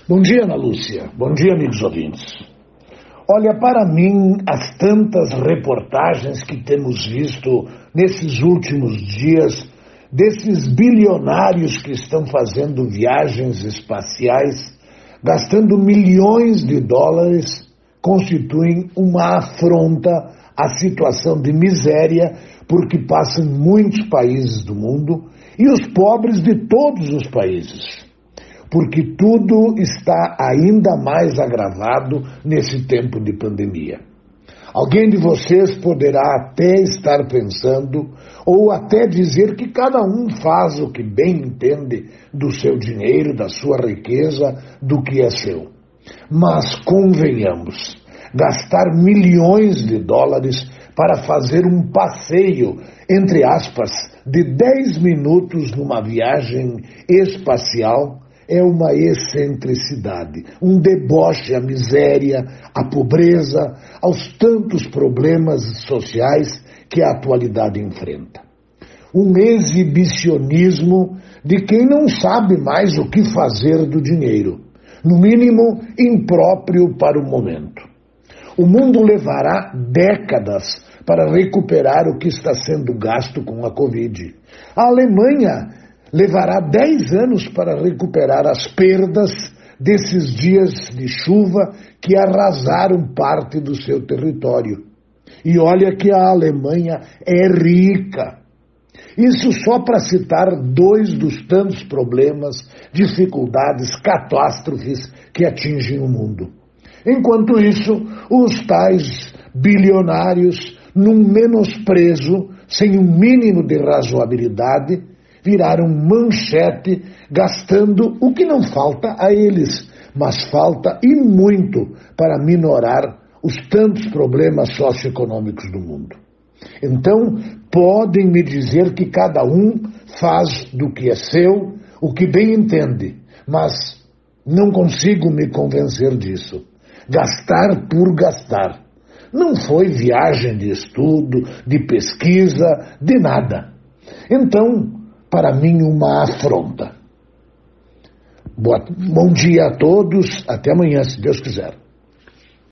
Bom dia, Ana Lúcia. Bom dia, amigos ouvintes. Olha, para mim, as tantas reportagens que temos visto nesses últimos dias, desses bilionários que estão fazendo viagens espaciais, gastando milhões de dólares, constituem uma afronta à situação de miséria por que passam muitos países do mundo e os pobres de todos os países. Porque tudo está ainda mais agravado nesse tempo de pandemia. Alguém de vocês poderá até estar pensando, ou até dizer que cada um faz o que bem entende do seu dinheiro, da sua riqueza, do que é seu. Mas convenhamos, gastar milhões de dólares para fazer um passeio, entre aspas, de 10 minutos numa viagem espacial, é uma excentricidade, um deboche à miséria, à pobreza, aos tantos problemas sociais que a atualidade enfrenta. Um exibicionismo de quem não sabe mais o que fazer do dinheiro, no mínimo impróprio para o momento. O mundo levará décadas para recuperar o que está sendo gasto com a Covid. A Alemanha levará 10 anos para recuperar as perdas desses dias de chuva que arrasaram parte do seu território. E olha que a Alemanha é rica. Isso só para citar 2 dos tantos problemas, dificuldades, catástrofes que atingem o mundo. Enquanto isso, os tais bilionários, num menosprezo, sem um mínimo de razoabilidade, viraram manchete, gastando o que não falta a eles, mas falta e muito para minorar os tantos problemas socioeconômicos do mundo. Então, podem me dizer que cada um faz do que é seu, o que bem entende, mas não consigo me convencer disso. Gastar por gastar. Não foi viagem de estudo, de pesquisa, de nada. Então, para mim, uma afronta. Bom dia a todos, até amanhã, se Deus quiser.